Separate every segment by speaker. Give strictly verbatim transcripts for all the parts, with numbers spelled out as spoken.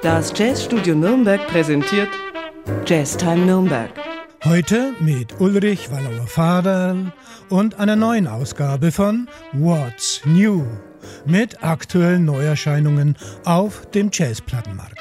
Speaker 1: Das Jazzstudio Nürnberg präsentiert Jazztime Nürnberg.
Speaker 2: Heute mit Ulrich Wallauer-Vaderl und einer neuen Ausgabe von What's New mit aktuellen Neuerscheinungen auf dem Jazzplattenmarkt.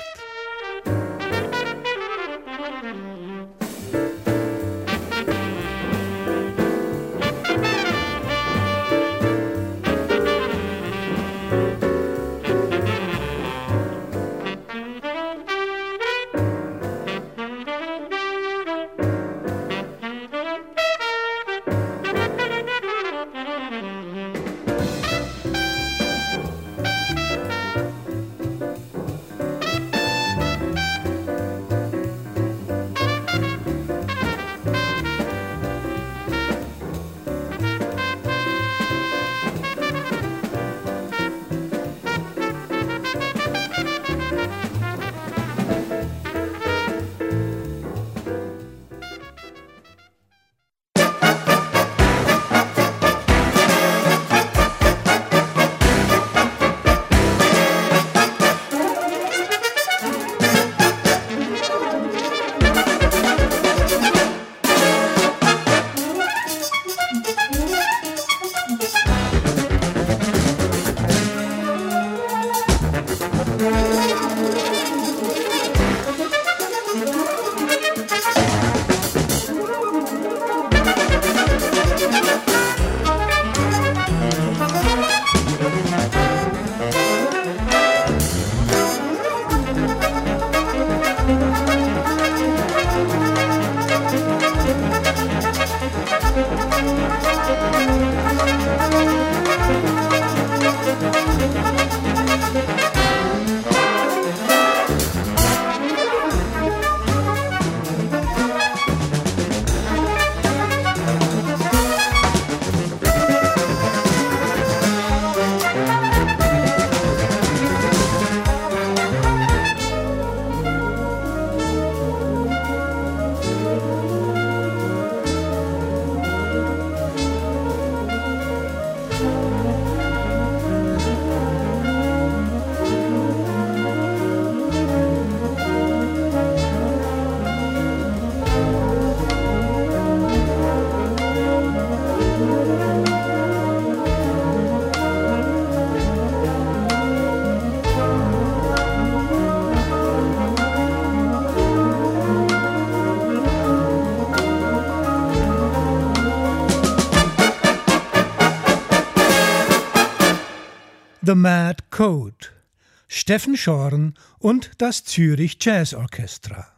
Speaker 2: The Mad Code, Steffen Schorn und das Zürich Jazz Orchestra.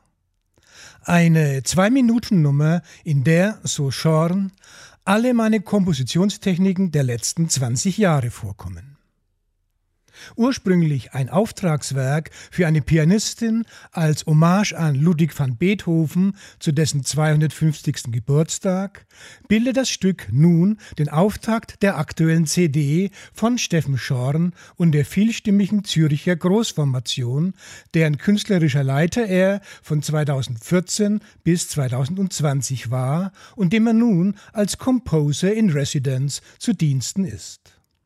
Speaker 2: Eine Zwei-Minuten-Nummer, in der, so Schorn, alle meine Kompositionstechniken der letzten zwanzig Jahre vorkommen. Ursprünglich ein Auftragswerk für eine Pianistin als Hommage an Ludwig van Beethoven zu dessen zweihundertfünfzigsten Geburtstag, bildet das Stück nun den Auftakt der aktuellen C D von Steffen Schorn und der vielstimmigen Züricher Großformation, deren künstlerischer Leiter er von zweitausendvierzehn bis zweitausendzwanzig war und dem er nun als Composer in Residence zu Diensten ist.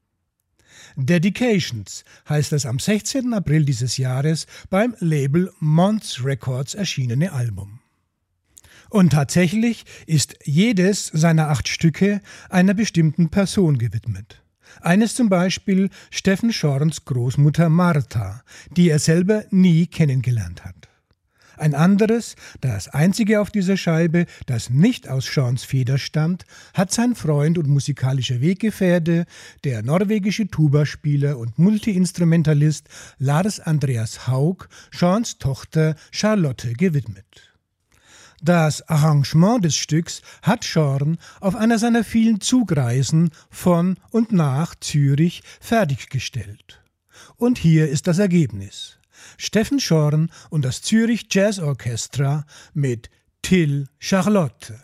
Speaker 2: Dedications heißt das am sechzehnten April dieses Jahres beim Label Mons Records erschienene Album. Und tatsächlich ist jedes seiner acht Stücke einer bestimmten Person gewidmet. Eines zum Beispiel Steffen Schorns Großmutter Martha, die er selber nie kennengelernt hat. Ein anderes, das einzige auf dieser Scheibe, das nicht aus Schorns Feder stammt, hat sein Freund und musikalischer Weggefährte, der norwegische Tubaspieler und Multiinstrumentalist Lars Andreas Haug, Schorns Tochter Charlotte gewidmet. Das Arrangement des Stücks hat Schorn auf einer seiner vielen Zugreisen von und nach Zürich fertiggestellt. Und hier ist das Ergebnis. Steffen Schorn und das Zürich Jazz Orchestra mit Till Charlotte.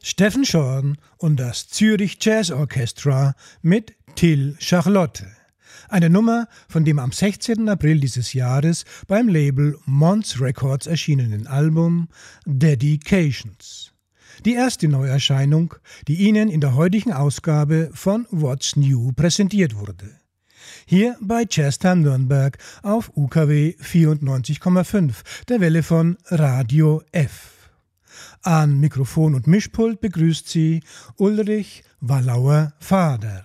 Speaker 2: Stephen Shorn und das Zürich Jazz Orchestra mit Till Charlotte. Eine Nummer von dem am sechzehnten April dieses Jahres beim Label Mons Records erschienenen Album Dedications. Die erste Neuerscheinung, die Ihnen in der heutigen Ausgabe von What's New präsentiert wurde. Hier bei Jazztime Nürnberg auf U K W vierundneunzig Komma fünf, der Welle von Radio F. An Mikrofon und Mischpult begrüßt Sie Ulrich Wallauer-Faderl.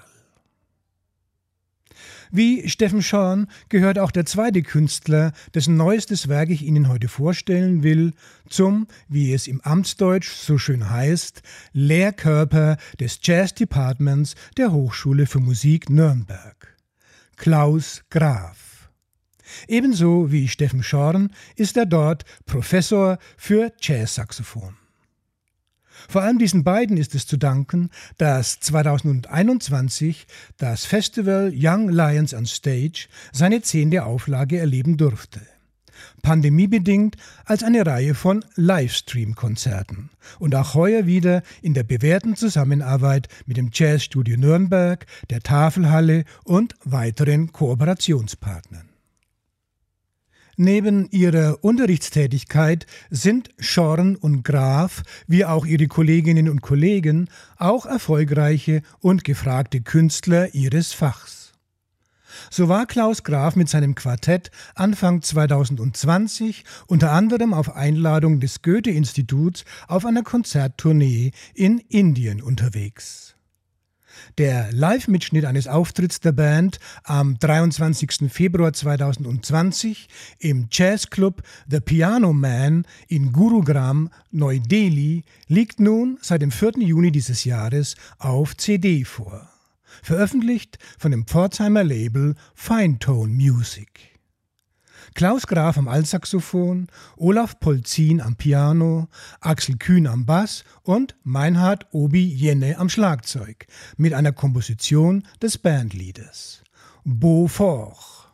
Speaker 2: Wie Stephen Shorn gehört auch der zweite Künstler, dessen neuestes Werk ich Ihnen heute vorstellen will, zum, wie es im Amtsdeutsch so schön heißt, Lehrkörper des Jazz Departments der Hochschule für Musik Nürnberg. Klaus Graf. Ebenso wie Stephen Shorn ist er dort Professor für Jazzsaxophon. Vor allem diesen beiden ist es zu danken, dass zweitausendeinundzwanzig das Festival Young Lions on Stage seine zehnte Auflage erleben durfte. Pandemiebedingt als eine Reihe von Livestream-Konzerten und auch heuer wieder in der bewährten Zusammenarbeit mit dem Jazzstudio Nürnberg, der Tafelhalle und weiteren Kooperationspartnern. Neben ihrer Unterrichtstätigkeit sind Shorn und Graf, wie auch ihre Kolleginnen und Kollegen, auch erfolgreiche und gefragte Künstler ihres Fachs. So war Klaus Graf mit seinem Quartett Anfang zweitausendzwanzig unter anderem auf Einladung des Goethe-Instituts auf einer Konzerttournee in Indien unterwegs. Der Live-Mitschnitt eines Auftritts der Band am dreiundzwanzigsten Februar zweitausendzwanzig im Jazzclub The Piano Man in Gurugram, Neu-Delhi liegt nun seit dem vierten Juni dieses Jahres auf C D vor. Veröffentlicht von dem Pforzheimer Label Fine Tone Music. Klaus Graf am Altsaxophon, Olaf Polzin am Piano, Axel Kühn am Bass und Meinhard Obi Jenne am Schlagzeug mit einer Komposition des Bandleaders. Beaufort.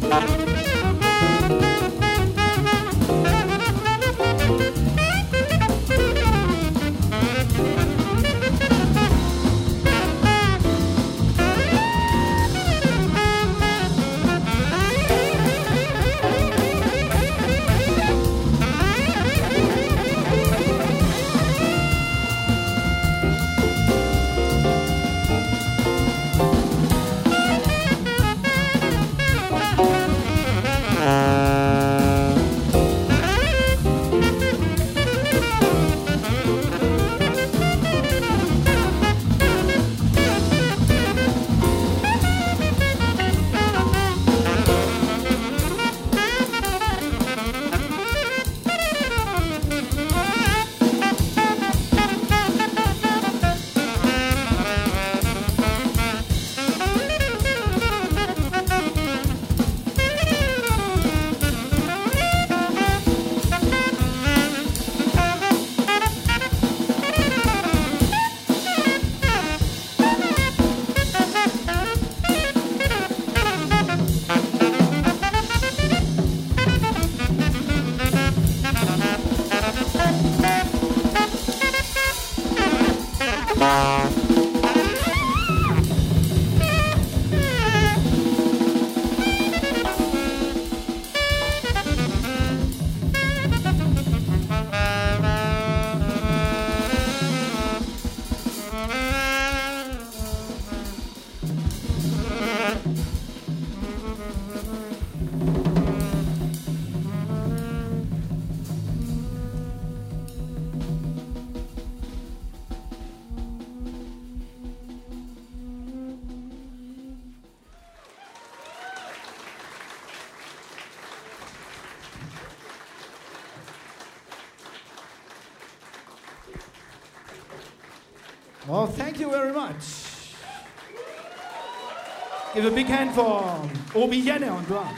Speaker 3: Well, thank you very much. Give a big hand for Obi Jenne on drums.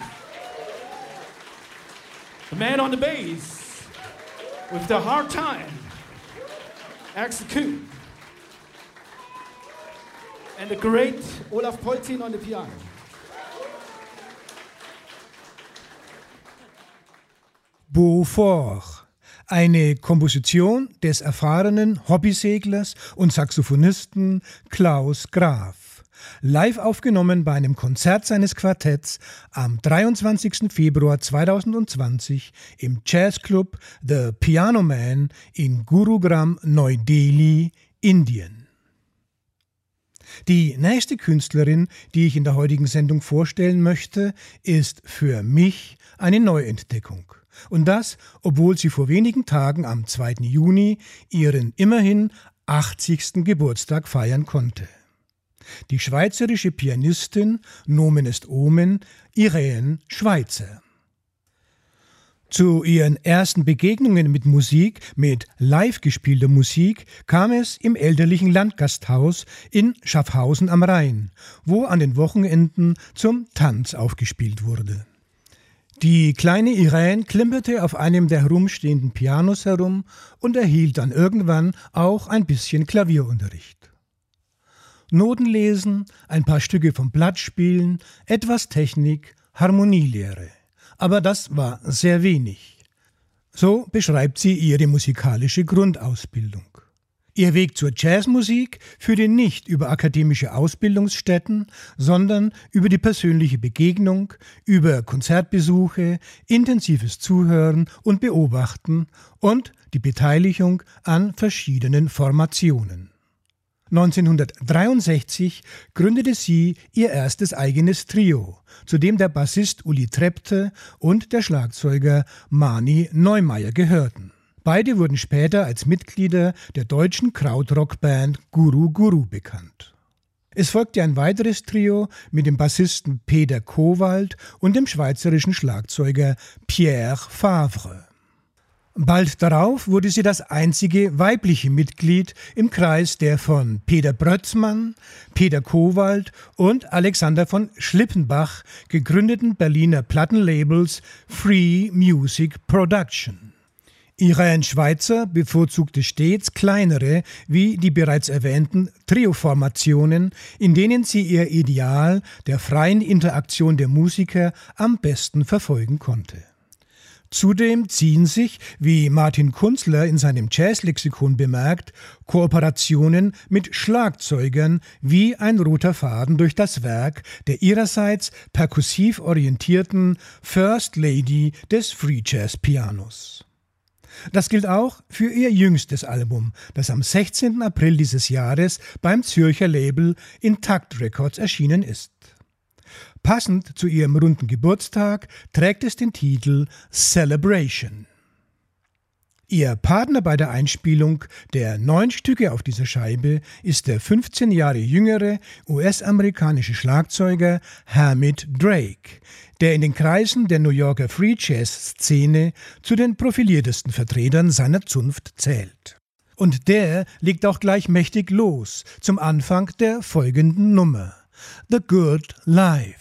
Speaker 3: The man on the bass with the hard time, Axel Kuhn. And the great Olaf Polzin on the piano.
Speaker 2: Beaufort. Eine Komposition des erfahrenen Hobbyseglers und Saxophonisten Klaus Graf. Live aufgenommen bei einem Konzert seines Quartetts am dreiundzwanzigsten Februar zweitausendzwanzig im Jazzclub The Piano Man in Gurugram, Neu-Delhi, Indien. Die nächste Künstlerin, die ich in der heutigen Sendung vorstellen möchte, ist für mich eine Neuentdeckung. Und das, obwohl sie vor wenigen Tagen am zweiten Juni ihren immerhin achtzigsten Geburtstag feiern konnte. Die schweizerische Pianistin, Nomen est Omen, Irene Schweizer. Zu ihren ersten Begegnungen mit Musik, mit live gespielter Musik, kam es im elterlichen Landgasthaus in Schaffhausen am Rhein, wo an den Wochenenden zum Tanz aufgespielt wurde. Die kleine Irene klimperte auf einem der herumstehenden Pianos herum und erhielt dann irgendwann auch ein bisschen Klavierunterricht. Noten lesen, ein paar Stücke vom Blatt spielen, etwas Technik, Harmonielehre. Aber das war sehr wenig. So beschreibt sie ihre musikalische Grundausbildung. Ihr Weg zur Jazzmusik führte nicht über akademische Ausbildungsstätten, sondern über die persönliche Begegnung, über Konzertbesuche, intensives Zuhören und Beobachten und die Beteiligung an verschiedenen Formationen. neunzehnhundertdreiundsechzig gründete sie ihr erstes eigenes Trio, zu dem der Bassist Uli Trepte und der Schlagzeuger Mani Neumeier gehörten. Beide wurden später als Mitglieder der deutschen Krautrock-Band Guru Guru bekannt. Es folgte ein weiteres Trio mit dem Bassisten Peter Kowald und dem schweizerischen Schlagzeuger Pierre Favre. Bald darauf wurde sie das einzige weibliche Mitglied im Kreis der von Peter Brötzmann, Peter Kowald und Alexander von Schlippenbach gegründeten Berliner Plattenlabels Free Music Production. Irene Schweizer bevorzugte stets kleinere, wie die bereits erwähnten Trio-Formationen, in denen sie ihr Ideal der freien Interaktion der Musiker am besten verfolgen konnte. Zudem ziehen sich, wie Martin Kunzler in seinem Jazzlexikon bemerkt, Kooperationen mit Schlagzeugern wie ein roter Faden durch das Werk der ihrerseits perkussiv orientierten First Lady des Free Jazz Pianos. Das gilt auch für ihr jüngstes Album, das am sechzehnten April dieses Jahres beim Zürcher Label Intakt Records erschienen ist. Passend zu ihrem runden Geburtstag trägt es den Titel Celebration. Ihr Partner bei der Einspielung der neun Stücke auf dieser Scheibe ist der fünfzehn Jahre jüngere U S-amerikanische Schlagzeuger Hamid Drake, der in den Kreisen der New Yorker Free Jazz-Szene zu den profiliertesten Vertretern seiner Zunft zählt. Und der legt auch gleich mächtig los zum Anfang der folgenden Nummer: The Good Life.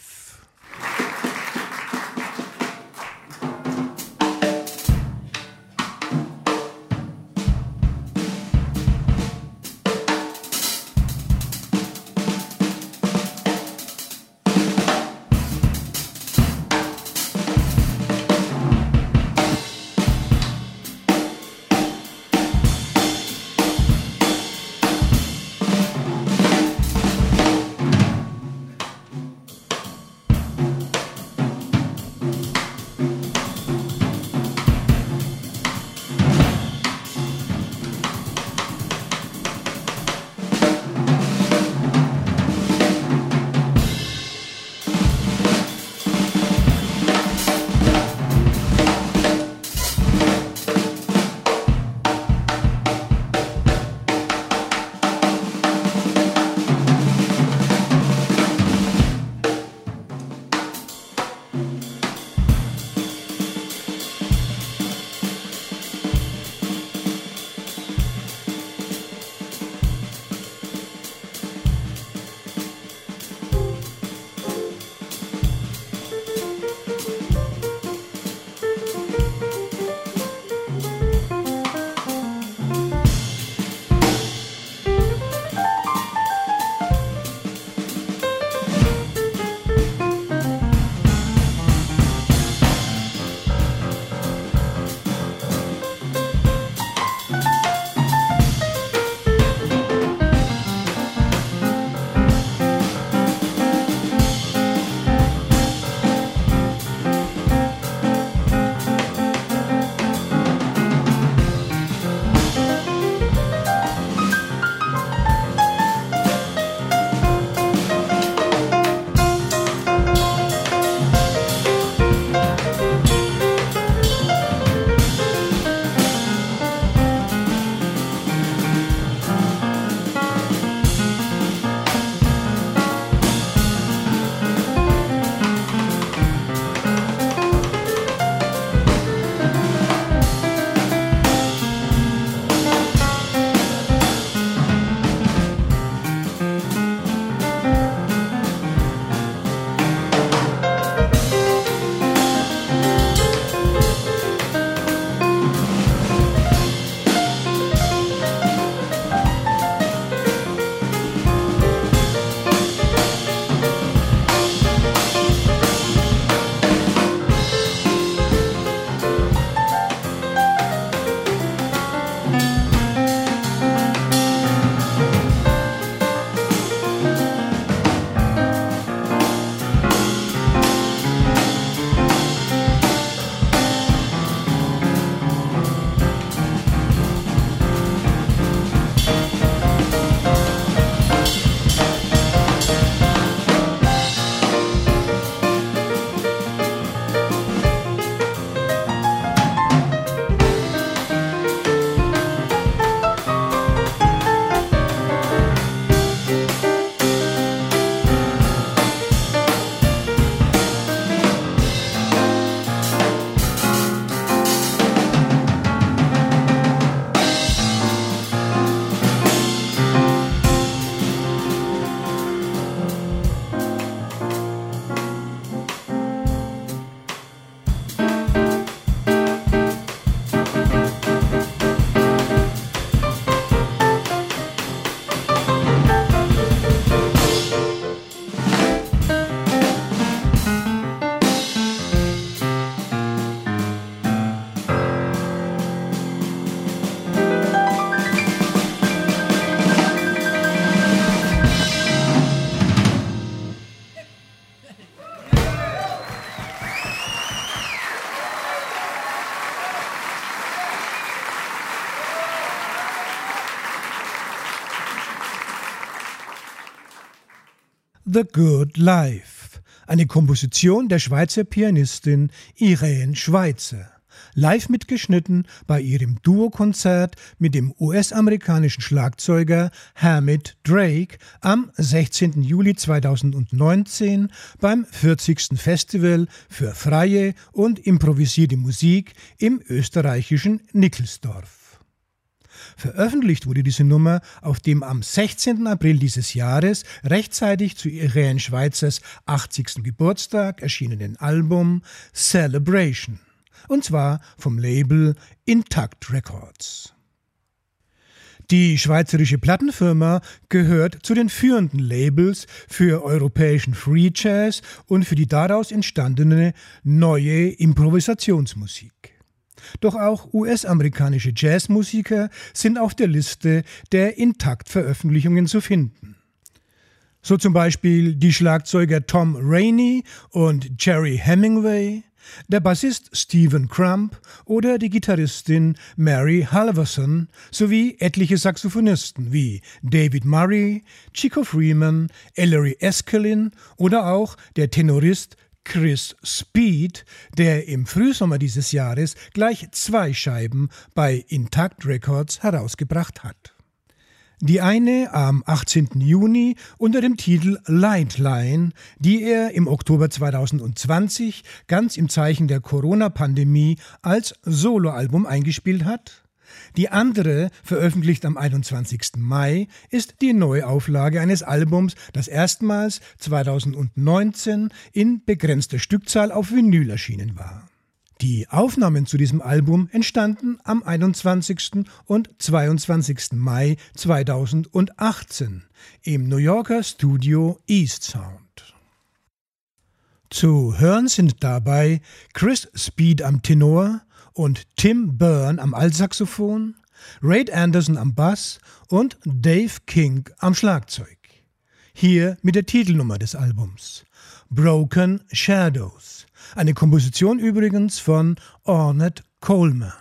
Speaker 2: The Good Life, eine Komposition der Schweizer Pianistin Irene Schweizer, live mitgeschnitten bei ihrem Duokonzert mit dem U S-amerikanischen Schlagzeuger Hamid Drake am sechzehnten Juli zweitausendneunzehn beim vierzigsten Festival für freie und improvisierte Musik im österreichischen Nickelsdorf. Veröffentlicht wurde diese Nummer auf dem am sechzehnten April dieses Jahres rechtzeitig zu Irene Schweizers achtzigsten Geburtstag erschienenen Album Celebration, und zwar vom Label Intakt Records. Die schweizerische Plattenfirma gehört zu den führenden Labels für europäischen Free Jazz und für die daraus entstandene neue Improvisationsmusik. Doch auch U S-amerikanische Jazzmusiker sind auf der Liste der Intakt-Veröffentlichungen zu finden. So zum Beispiel die Schlagzeuger Tom Rainey und Jerry Hemingway, der Bassist Stephen Crump oder die Gitarristin Mary Halverson sowie etliche Saxophonisten wie David Murray, Chico Freeman, Ellery Eskelin oder auch der Tenorist Chris Speed, der im Frühsommer dieses Jahres gleich zwei Scheiben bei Intakt Records herausgebracht hat. Die eine am achtzehnten Juni unter dem Titel Lightline, die er im Oktober zweitausendzwanzig ganz im Zeichen der Corona-Pandemie als Soloalbum eingespielt hat. Die andere, veröffentlicht am einundzwanzigsten Mai, ist die Neuauflage eines Albums, das erstmals zweitausendneunzehn in begrenzter Stückzahl auf Vinyl erschienen war. Die Aufnahmen zu diesem Album entstanden am einundzwanzigsten und zweiundzwanzigsten Mai zweitausendachtzehn im New Yorker Studio East Sound. Zu hören sind dabei Chris Speed am Tenor und Tim Byrne am Altsaxophon, Ray Anderson am Bass und Dave King am Schlagzeug. Hier mit der Titelnummer des Albums, Broken Shadows, eine Komposition übrigens von Ornette Coleman.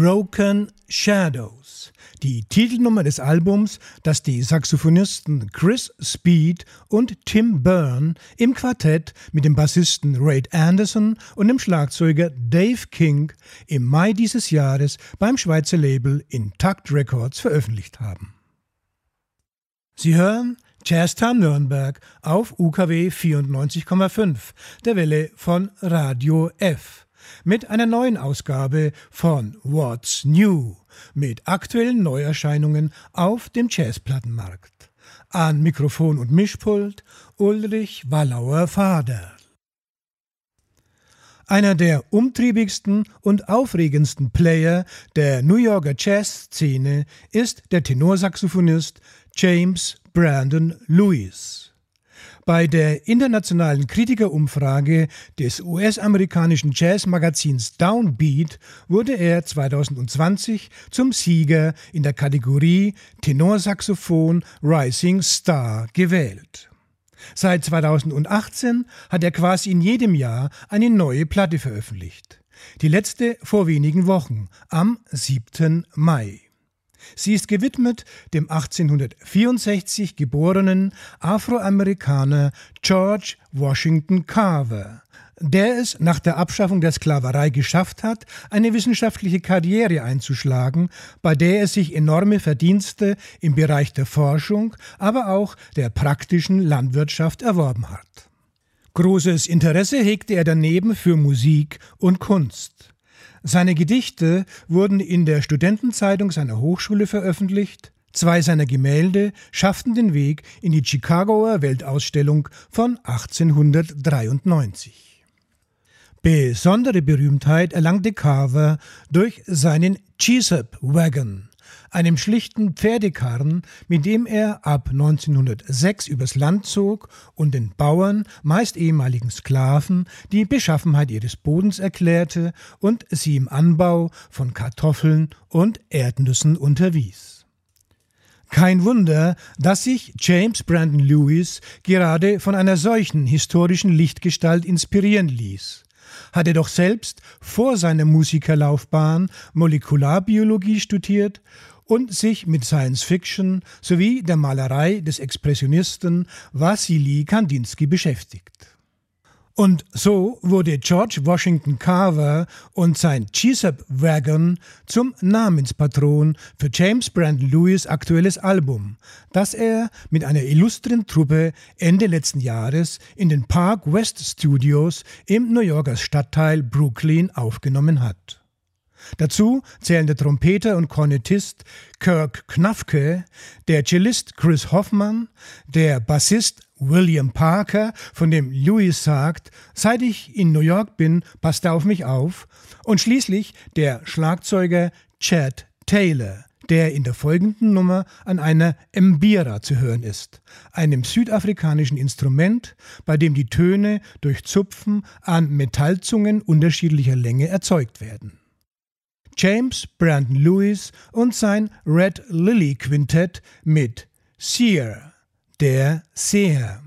Speaker 2: Broken Shadows, die Titelnummer des Albums, das die Saxophonisten Chris Speed und Tim Byrne im Quartett mit dem Bassisten Ray Anderson und dem Schlagzeuger Dave King im Mai dieses Jahres beim Schweizer Label Intakt Records veröffentlicht haben. Sie hören Jazztime Nürnberg auf U K W vierundneunzig Komma fünf, der Welle von Radio F, mit einer neuen Ausgabe von What's New, mit aktuellen Neuerscheinungen auf dem Jazzplattenmarkt. An Mikrofon und Mischpult Ulrich Wallauer-Fader. Einer der umtriebigsten und aufregendsten Player der New Yorker Jazzszene ist der Tenorsaxophonist James Brandon Lewis. Bei der internationalen Kritikerumfrage des U S-amerikanischen Jazzmagazins Downbeat wurde er zweitausendzwanzig zum Sieger in der Kategorie Tenorsaxophon Rising Star gewählt. Seit zweitausendachtzehn hat er quasi in jedem Jahr eine neue Platte veröffentlicht. Die letzte vor wenigen Wochen, am siebten Mai. Sie ist gewidmet dem achtzehnhundertvierundsechzig geborenen Afroamerikaner George Washington Carver, der es nach der Abschaffung der Sklaverei geschafft hat, eine wissenschaftliche Karriere einzuschlagen, bei der er sich enorme Verdienste im Bereich der Forschung, aber auch der praktischen Landwirtschaft erworben hat. Großes Interesse hegte er daneben für Musik und Kunst. Seine Gedichte wurden in der Studentenzeitung seiner Hochschule veröffentlicht. Zwei seiner Gemälde schafften den Weg in die Chicagoer Weltausstellung von achtzehnhundertdreiundneunzig. Besondere Berühmtheit erlangte Carver durch seinen Jesup Wagon, einem schlichten Pferdekarren, mit dem er ab neunzehnhundertsechs übers Land zog und den Bauern, meist ehemaligen Sklaven, die Beschaffenheit ihres Bodens erklärte und sie im Anbau von Kartoffeln und Erdnüssen unterwies. Kein Wunder, dass sich James Brandon Lewis gerade von einer solchen historischen Lichtgestalt inspirieren ließ. Hat er doch selbst vor seiner Musikerlaufbahn Molekularbiologie studiert und sich mit Science Fiction sowie der Malerei des Expressionisten Wassily Kandinsky beschäftigt. Und so wurde George Washington Carver und sein Jesup Wagon zum Namenspatron für James Brandon Lewis' aktuelles Album, das er mit einer illustren Truppe Ende letzten Jahres in den Park West Studios im New Yorker Stadtteil Brooklyn aufgenommen hat. Dazu zählen der Trompeter und Kornettist Kirk Knafke, der Cellist Chris Hoffman, der Bassist William Parker, von dem Lewis sagt, seit ich in New York bin, passt er auf mich auf, und schließlich der Schlagzeuger Chad Taylor, der in der folgenden Nummer an einer Mbira zu hören ist, einem südafrikanischen Instrument, bei dem die Töne durch Zupfen an Metallzungen unterschiedlicher Länge erzeugt werden. James Brandon Lewis und sein Red Lily Quintett mit Seer, der Seher.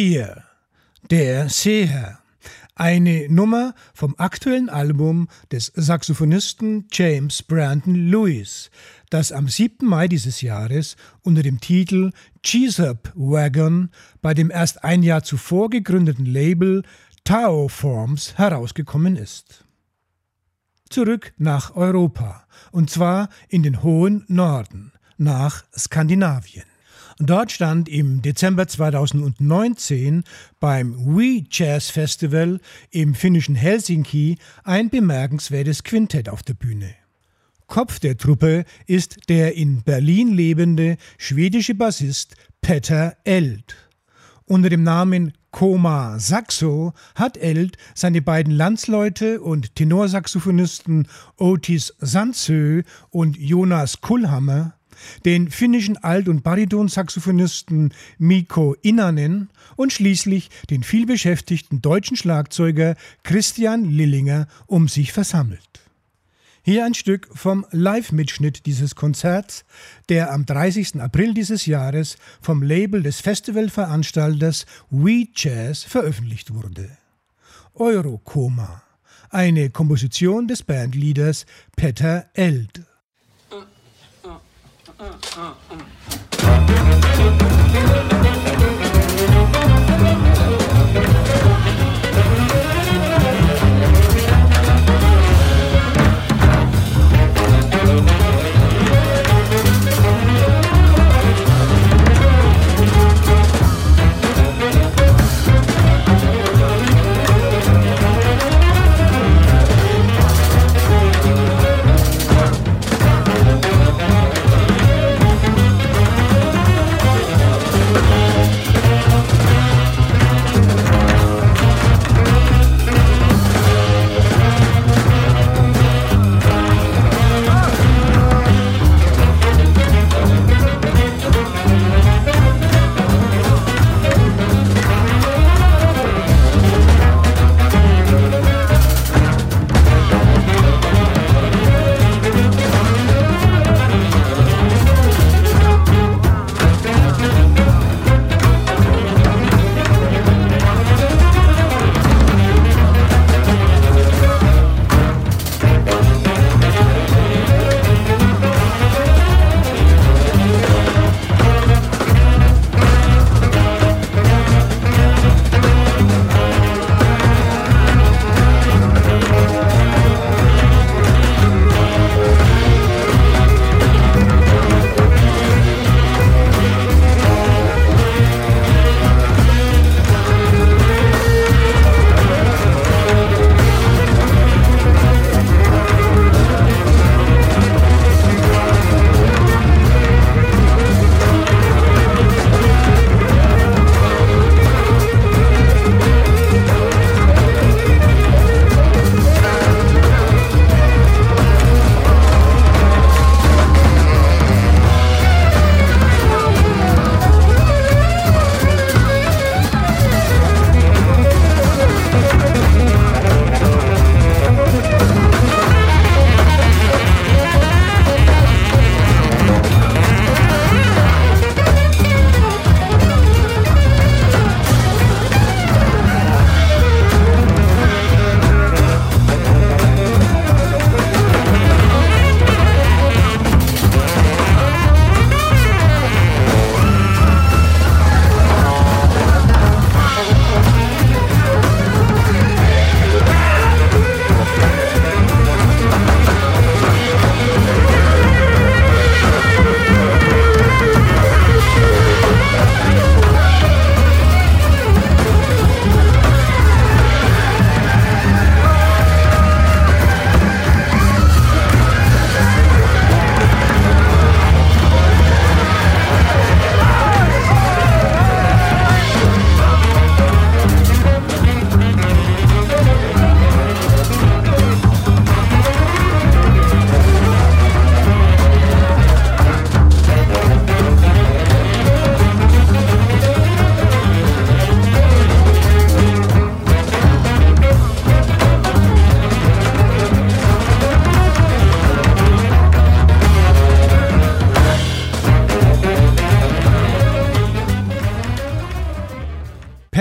Speaker 2: Seer, der Seher, eine Nummer vom aktuellen Album des Saxophonisten James Brandon Lewis, das am siebten Mai dieses Jahres unter dem Titel Jessup Wagon bei dem erst ein Jahr zuvor gegründeten Label Tao Forms herausgekommen ist. Zurück nach Europa, und zwar in den hohen Norden, nach Skandinavien. Dort stand im Dezember zweitausendneunzehn beim We Jazz Festival im finnischen Helsinki ein bemerkenswertes Quintett auf der Bühne. Kopf der Truppe ist der in Berlin lebende schwedische Bassist Petter Eld. Unter dem Namen Koma Saxo hat Eld seine beiden Landsleute und Tenorsaxophonisten Otis Sandsö und Jonas Kullhammer, den finnischen Alt- und Baritonsaxophonisten Mikko Innanen und schließlich den vielbeschäftigten deutschen Schlagzeuger Christian Lillinger um sich versammelt. Hier ein Stück vom Live-Mitschnitt dieses Konzerts, der am dreißigsten April dieses Jahres vom Label des Festivalveranstalters We Jazz veröffentlicht wurde. Eurokoma, eine Komposition des Bandleaders Petter Eld.
Speaker 4: We'll be right back.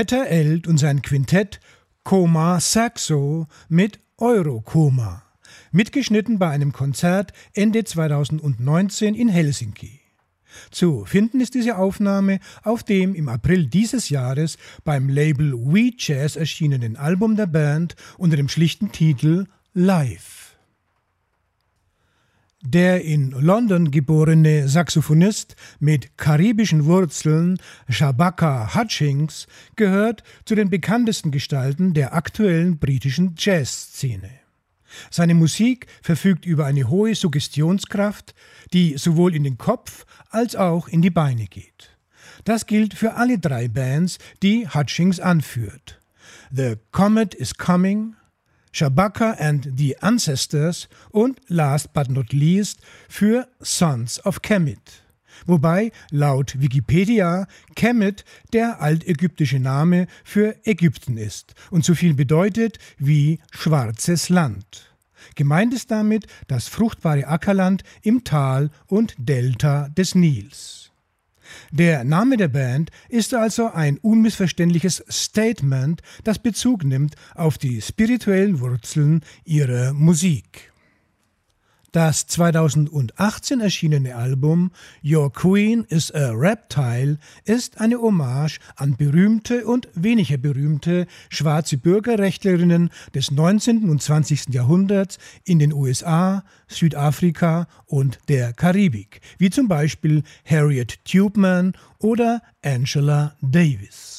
Speaker 2: Peter Eld und sein Quintett Coma Saxo mit Eurocoma, mitgeschnitten bei einem Konzert Ende zweitausendneunzehn in Helsinki. Zu finden ist diese Aufnahme auf dem im April dieses Jahres beim Label We Jazz erschienenen Album der Band unter dem schlichten Titel Live. Der in London geborene Saxophonist mit karibischen Wurzeln Shabaka Hutchings gehört zu den bekanntesten Gestalten der aktuellen britischen Jazzszene. Seine Musik verfügt über eine hohe Suggestionskraft, die sowohl in den Kopf als auch in die Beine geht. Das gilt für alle drei Bands, die Hutchings anführt: The Comet is Coming, Shabaka and the Ancestors und last but not least für Sons of Kemet. Wobei laut Wikipedia Kemet der altägyptische Name für Ägypten ist und so viel bedeutet wie schwarzes Land. Gemeint ist damit das fruchtbare Ackerland im Tal und Delta des Nils. Der Name der Band ist also ein unmissverständliches Statement, das Bezug nimmt auf die spirituellen Wurzeln ihrer Musik. Das zweitausendachtzehn erschienene Album Your Queen is a Reptile ist eine Hommage an berühmte und weniger berühmte schwarze Bürgerrechtlerinnen des neunzehnten und zwanzigsten Jahrhunderts in den U S A, Südafrika und der Karibik, wie zum Beispiel Harriet Tubman oder Angela Davis.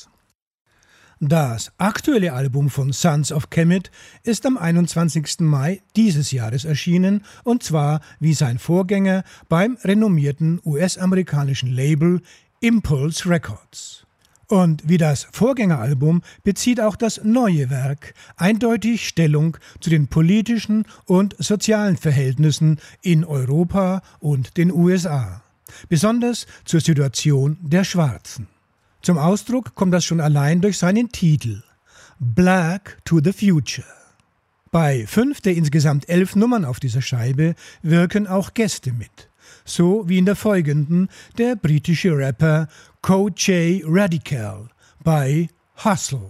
Speaker 2: Das aktuelle Album von Sons of Kemet ist am einundzwanzigsten Mai dieses Jahres erschienen, und zwar wie sein Vorgänger beim renommierten U S-amerikanischen Label Impulse Records. Und wie das Vorgängeralbum bezieht auch das neue Werk eindeutig Stellung zu den politischen und sozialen Verhältnissen in Europa und den U S A, besonders zur Situation der Schwarzen. Zum Ausdruck kommt das schon allein durch seinen Titel Black to the Future. Bei fünf der insgesamt elf Nummern auf dieser Scheibe wirken auch Gäste mit, so wie in der folgenden der britische Rapper Kojay Radical bei Hustle.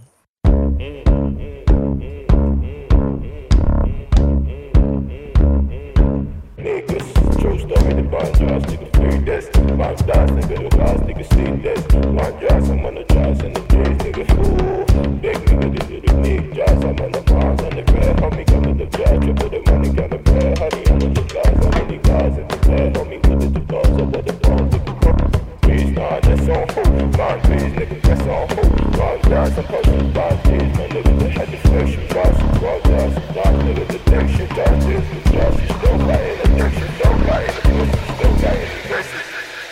Speaker 4: True story, the bond jobs, nigga free this. Bond jobs, nigga, the guys, nigga see this. Bond jobs, I'm on the jobs and the days, nigga fool. Big nigga, this is the big jobs, I'm on the bonds and the bread. Homie, come to the judge, triple the money, got the bread. Honey, I'm on the guys, I'm on the guys in the bed. Homie, put it to bars, I let the bones, nigga come. Please, nah, that's on hold. Bond please, nigga, that's on hold. Bond jobs, I'm pushing bond please, man, nigga, the head deflection jobs. Bond jobs, bond nigga, the deck shit, jobs, this, jobs, you still fighting addiction, still fighting the pussy, still fighting the verses.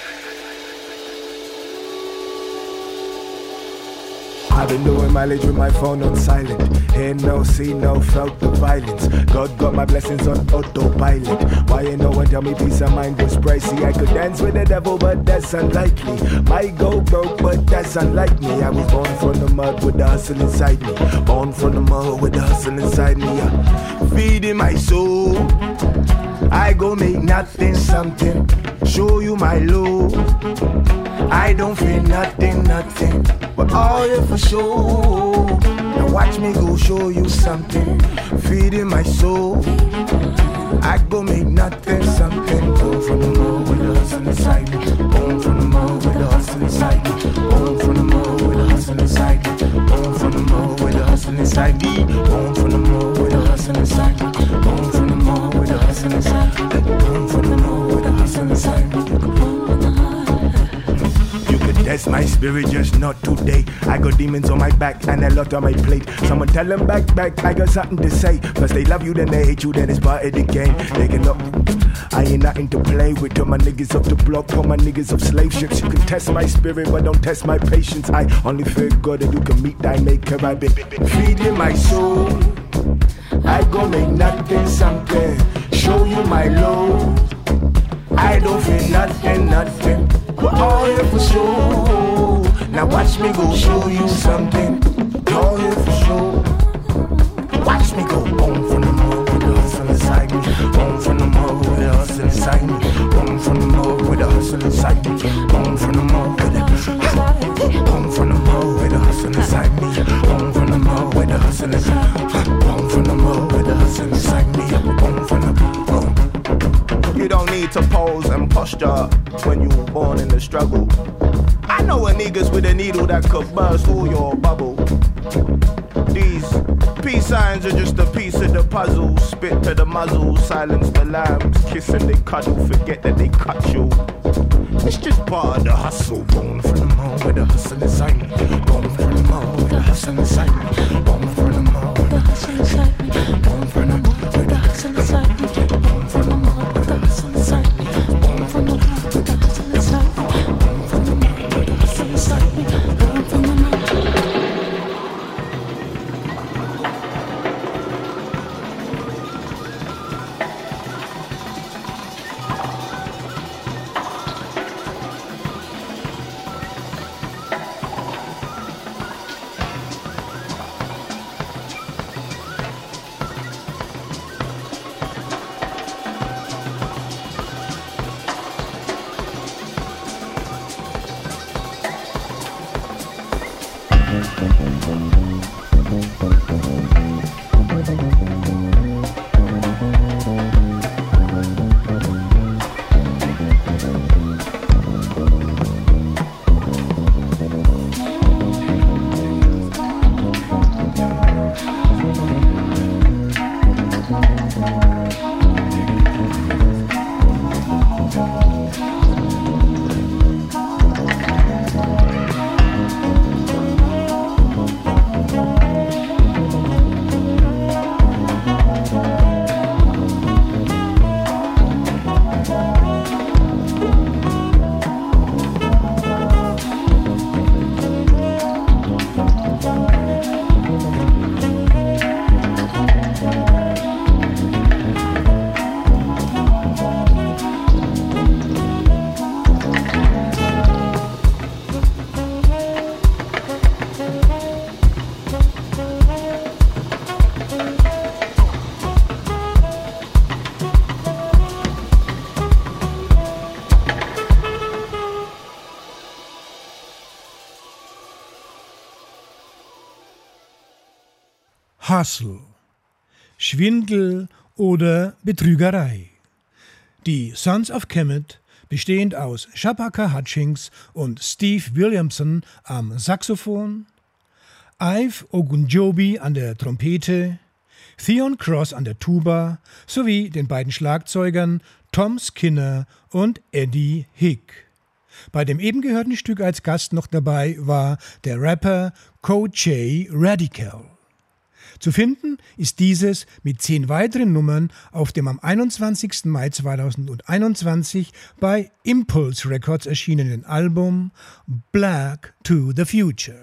Speaker 5: I've been doing mileage with my phone on silent. Hear no, see no, felt the violence. God got my blessings on autopilot. Why ain't no one tell me peace of mind was pricey? I could dance with the devil, but that's unlikely. Might go broke, but that's unlike me. I was born from the mud with the hustle inside me. Born from the mud with the hustle inside me. Yeah. Feeding my soul. I go make nothing something. Show you my love. I don't feel nothing, nothing. But all here for show. Now watch me go show you something. Feeding my soul. I go make nothing something. Born from the mud with the hustle inside me. Born from the mud with the hustle inside me. Born from the mud with the hustle inside me. Born from the mud with the hustle inside me. Born from the mud with the hustle inside me. Born from the mud with the hustle inside me. Born from the mud with the hustle inside me. That's my spirit, just not today. I got demons on my back and a lot on my plate. Someone tell them back, back, I got something to say. First they love you, then they hate you, then it's part of the game. They can look, I ain't nothing to play with. All my niggas off the block, all my niggas off slave ships. You can test my spirit, but don't test my patience. I only fear God that you can meet thy maker. I've been feeding my soul. I go make nothing something. Show you my love. I don't feel nothing, nothing. We're all here for show. Now watch me go show you something. All here for show. Watch me go on from the mud with the hustle inside me. On from the mud with the hustle inside me. On from the mud with the hustle inside me. On from the mud with the hustle inside me. On from the mud with the hustle inside me. need to pose and posture when you were born in the struggle. I know a niggas with a needle that could burst all your bubble. These peace signs are just a piece of the puzzle. Spit to the muzzle, silence the lambs, kiss and they cuddle, forget that they cut you. It's just part of the hustle. Born from the mall where the hustle inside me. Born from the mall where the hustle inside me. Born from the mall where the hustle inside me. Born from the mall where the hustle inside me. Born from the mall where the hustle inside me. Born from the mall where the hustle inside me. Born from the mall where the hustle inside me. Born from the mall.
Speaker 2: Hustle, Schwindel oder Betrügerei. Die Sons of Kemet, bestehend aus Shabaka Hutchings und Steve Williamson am Saxophon, Ive Ogunjobi an der Trompete, Theon Cross an der Tuba sowie den beiden Schlagzeugern Tom Skinner und Eddie Hick. Bei dem eben gehörten Stück als Gast noch dabei war der Rapper Coachay Radical. Zu finden ist dieses mit zehn weiteren Nummern auf dem am einundzwanzigsten Mai zweitausendeinundzwanzig bei Impulse Records erschienenen Album Black to the Future.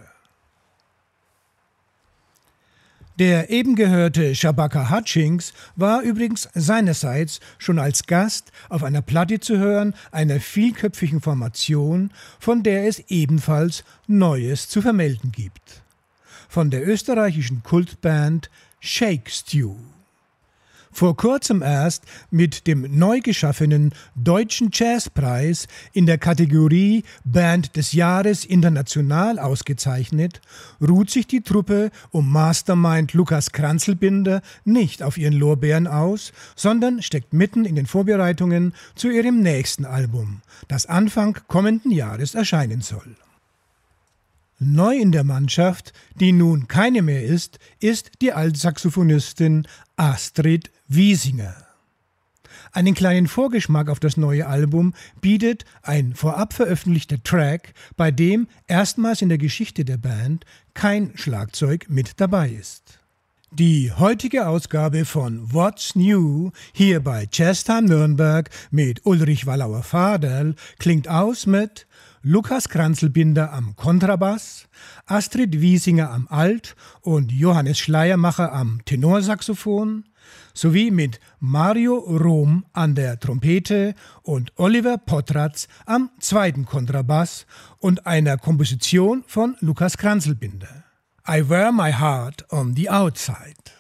Speaker 2: Der eben gehörte Shabaka Hutchings war übrigens seinerseits schon als Gast auf einer Platte zu hören, einer vielköpfigen Formation, von der es ebenfalls Neues zu vermelden gibt. Von der österreichischen Kultband Shake Stew. Vor kurzem erst mit dem neu geschaffenen Deutschen Jazzpreis in der Kategorie Band des Jahres international ausgezeichnet, ruht sich die Truppe um Mastermind Lukas Kranzelbinder nicht auf ihren Lorbeeren aus, sondern steckt mitten in den Vorbereitungen zu ihrem nächsten Album, das Anfang kommenden Jahres erscheinen soll. Neu in der Mannschaft, die nun keine mehr ist, ist die Altsaxophonistin Astrid Wiesinger. Einen kleinen Vorgeschmack auf das neue Album bietet ein vorab veröffentlichter Track, bei dem erstmals in der Geschichte der Band kein Schlagzeug mit dabei ist. Die heutige Ausgabe von What's New hier bei Jazztime Nürnberg mit Ulrich Wallauer-Faderl klingt aus mit Lukas Kranzelbinder am Kontrabass, Astrid Wiesinger am Alt- und Johannes Schleiermacher am Tenorsaxophon sowie mit Mario Rom an der Trompete und Oliver Potratz am zweiten Kontrabass und einer Komposition von Lukas Kranzelbinder. I Wear My Heart on the Outside.